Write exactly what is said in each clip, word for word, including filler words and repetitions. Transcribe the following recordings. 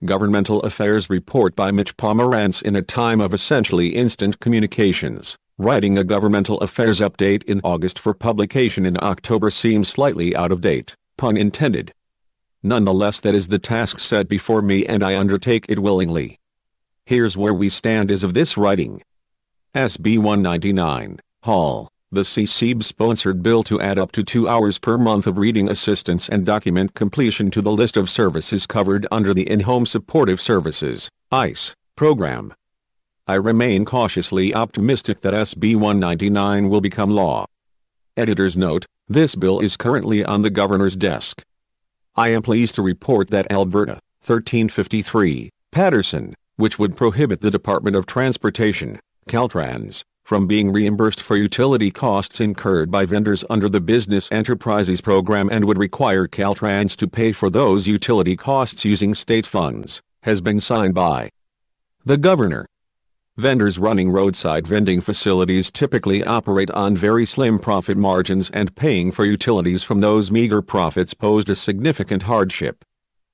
Governmental Affairs report by Mitch Pomerantz in a time of essentially instant communications. Writing a Governmental Affairs update in August for publication in October seems slightly out of date, pun intended. Nonetheless, that is the task set before me and I undertake it willingly. Here's where we stand as of this writing. S B one ninety-nine, Hall, the C C B-sponsored bill to add up to two hours per month of reading assistance and document completion to the list of services covered under the In-Home Supportive Services, I C E, program. I remain cautiously optimistic that S B one ninety-nine will become law. Editor's note, this bill is currently on the governor's desk. I am pleased to report that Alberta, thirteen fifty-three, Patterson, which would prohibit the Department of Transportation, Caltrans, from being reimbursed for utility costs incurred by vendors under the Business Enterprises Program and would require Caltrans to pay for those utility costs using state funds, has been signed by the governor. Vendors running roadside vending facilities typically operate on very slim profit margins, and paying for utilities from those meager profits posed a significant hardship.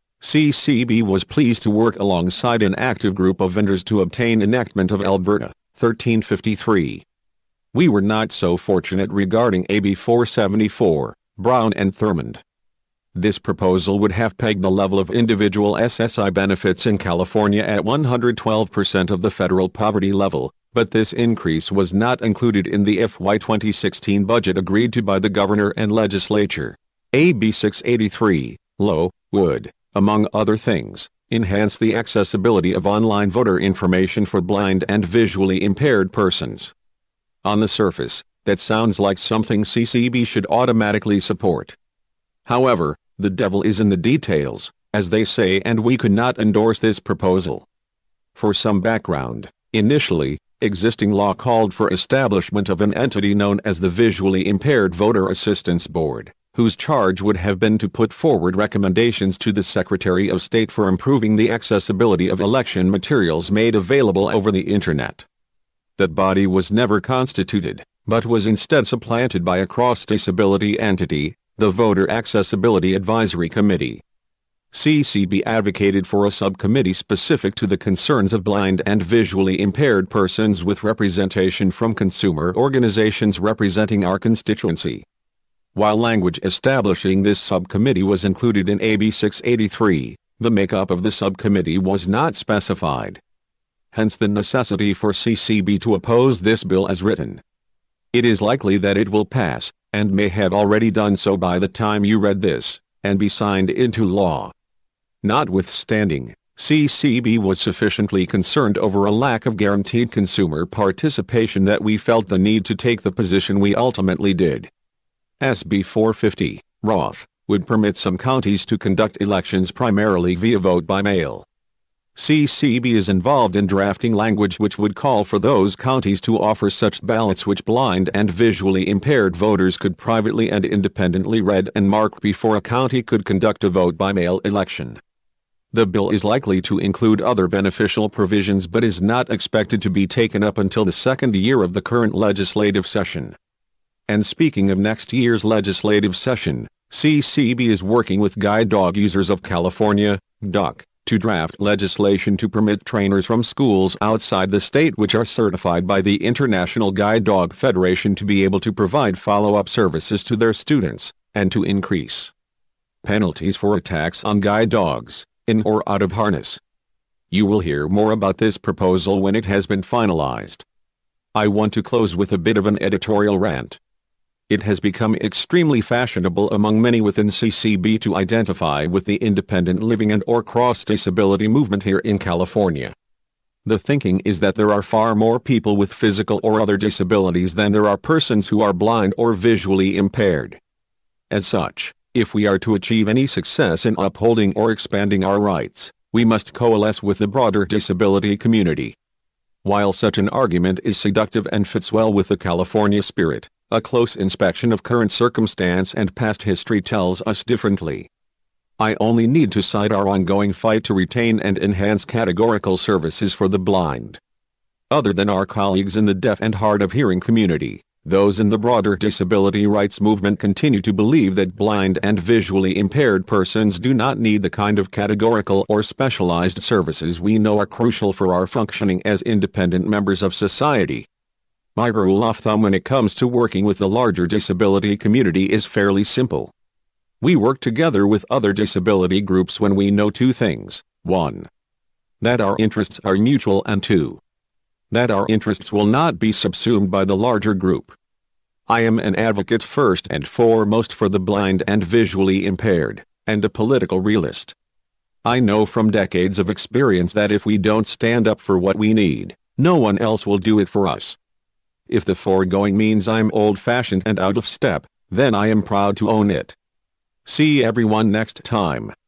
C C B was pleased to work alongside an active group of vendors to obtain enactment of Alberta, thirteen fifty-three. We were not so fortunate regarding A B four seventy-four, Brown and Thurmond. This proposal would have pegged the level of individual S S I benefits in California at one hundred twelve percent of the federal poverty level, but this increase was not included in the F Y twenty sixteen budget agreed to by the governor and legislature. A B six eighty-three, Low, would, among other things, enhance the accessibility of online voter information for blind and visually impaired persons. On the surface, that sounds like something C C B should automatically support. However, the devil is in the details, as they say, and we could not endorse this proposal. For some background, initially, existing law called for establishment of an entity known as the Visually Impaired Voter Assistance Board, whose charge would have been to put forward recommendations to the Secretary of State for improving the accessibility of election materials made available over the Internet. That body was never constituted, but was instead supplanted by a cross-disability entity, the Voter Accessibility Advisory Committee. C C B advocated for a subcommittee specific to the concerns of blind and visually impaired persons with representation from consumer organizations representing our constituency. While language establishing this subcommittee was included in A B six eighty-three, the makeup of the subcommittee was not specified. Hence the necessity for C C B to oppose this bill as written. It is likely that it will pass, and may have already done so by the time you read this, and be signed into law. Notwithstanding, C C B was sufficiently concerned over a lack of guaranteed consumer participation that we felt the need to take the position we ultimately did. S B four fifty, Roth, would permit some counties to conduct elections primarily via vote by mail. C C B is involved in drafting language which would call for those counties to offer such ballots which blind and visually impaired voters could privately and independently read and mark before a county could conduct a vote by mail election. The bill is likely to include other beneficial provisions but is not expected to be taken up until the second year of the current legislative session. And speaking of next year's legislative session, C C B is working with Guide Dog Users of California, G D U C, to draft legislation to permit trainers from schools outside the state which are certified by the International Guide Dog Federation to be able to provide follow-up services to their students, and to increase penalties for attacks on guide dogs, in or out of harness. You will hear more about this proposal when it has been finalized. I want to close with a bit of an editorial rant. It has become extremely fashionable among many within C C B to identify with the independent living and or cross-disability movement here in California. The thinking is that there are far more people with physical or other disabilities than there are persons who are blind or visually impaired. As such, if we are to achieve any success in upholding or expanding our rights, we must coalesce with the broader disability community. While such an argument is seductive and fits well with the California spirit, a close inspection of current circumstance and past history tells us differently. I only need to cite our ongoing fight to retain and enhance categorical services for the blind. Other than our colleagues in the deaf and hard of hearing community, Those in the broader disability rights movement continue to believe that blind and visually impaired persons do not need the kind of categorical or specialized services we know are crucial for our functioning as independent members of society. My rule of thumb when it comes to working with the larger disability community is fairly simple. We work together with other disability groups when we know two things: one, that our interests are mutual, and two, that our interests will not be subsumed by the larger group. I am an advocate first and foremost for the blind and visually impaired, and a political realist. I know from decades of experience that if we don't stand up for what we need, no one else will do it for us. If the foregoing means I'm old-fashioned and out of step, then I am proud to own it. See everyone next time.